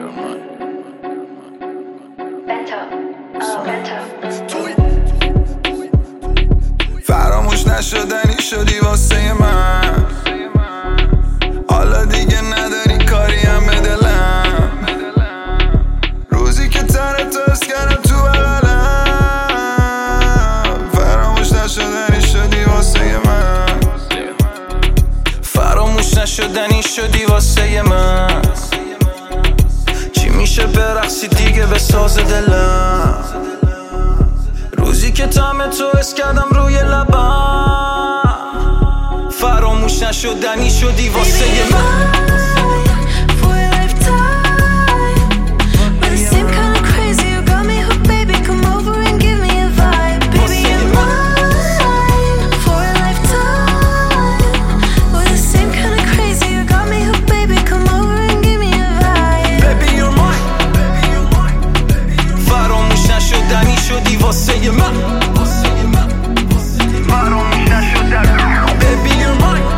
فراموش نشدنی شدی واسه من، حالا دیگه نداری کاری هم به دلم. روزی که تنت تو حس کردم تو بغلم، فراموش نشدنی شدی واسه من، فراموش نشدنی شدی واسه من. چی میشه برقصی دیگه به ساز دلم، روزی که طعم تو حس کردم روی لبم، فراموش نشدنی شدی واسه من. شدی واسه من، فراموش نشدنی. Baby you're mine.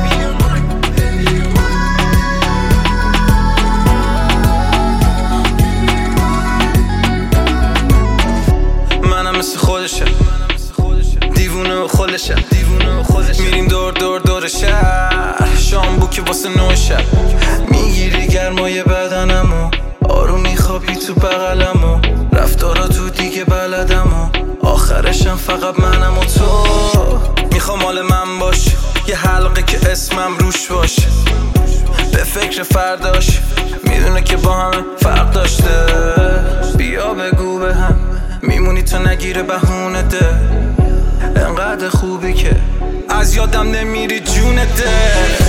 منم مثل خودشم، دیوونه و خودشم، میریم دور دور دور شهر، شام بوکی واسه 9 شب. میگیری گرمای بدنمو، آروم میخوابی تو بغلمو، رفتارا تو دیگه بلدمو، آخرشم فقط منم و تو. میخوام مال من باش، یه حلقه که اسمم روش باش، به فکر فرداش، میدونه که با همه فرق داشته. بیا بگو به هم میمونی تا نگیره بهونه ده، انقدر خوبی که از یادم نمیری جونه ده.